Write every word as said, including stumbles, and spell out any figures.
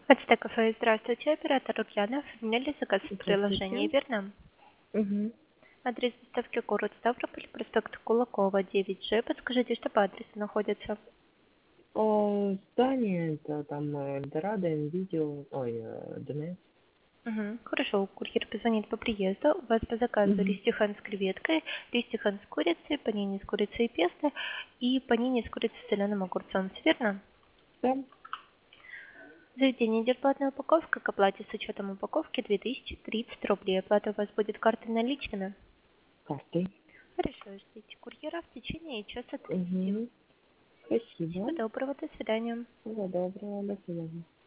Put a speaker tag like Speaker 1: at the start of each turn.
Speaker 1: Ацтек кафе, здравствуйте, оператор Ульянов. Приняли заказ в приложении,
Speaker 2: Здравствуйте.
Speaker 1: верно?
Speaker 2: Угу.
Speaker 1: Адрес доставки город Ставрополь, проспект Кулакова, девять Ж. Подскажите, что по адресу находится?
Speaker 2: О, здание, это там э, Эльдорадо, Видео, ой, э, ДНС.
Speaker 1: Угу. Хорошо, курьер позвонит по приезду. У вас по заказу
Speaker 2: Угу.
Speaker 1: ристихан с креветкой, ристихан с курицей, панини с курицей и песто и панини с курицей с соленым огурцом, всё верно?
Speaker 2: Да,
Speaker 1: В заведении идет платная упаковка, к оплате с учетом упаковки две тысячи тридцать рублей. Оплата у вас будет картой наличными.
Speaker 2: картой.
Speaker 1: Хорошо, ждите курьера в течение часа тридцати.
Speaker 2: Угу.
Speaker 1: Всего
Speaker 2: Спасибо.
Speaker 1: доброго, до свидания.
Speaker 2: Всего доброго, до свидания.